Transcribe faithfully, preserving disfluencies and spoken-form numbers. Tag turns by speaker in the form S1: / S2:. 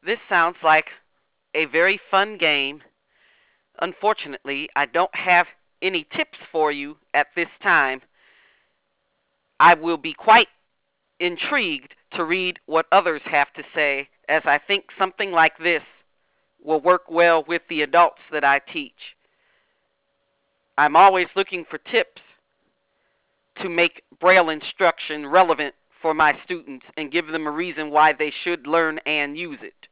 S1: This sounds like a very fun game. Unfortunately, I don't have any tips for you at this time. I will be quite intrigued to read what others have to say, as I think something like this will work well with the adults that I teach. I'm always looking for tips to make Braille instruction relevant for my students and give them a reason why they should learn and use it.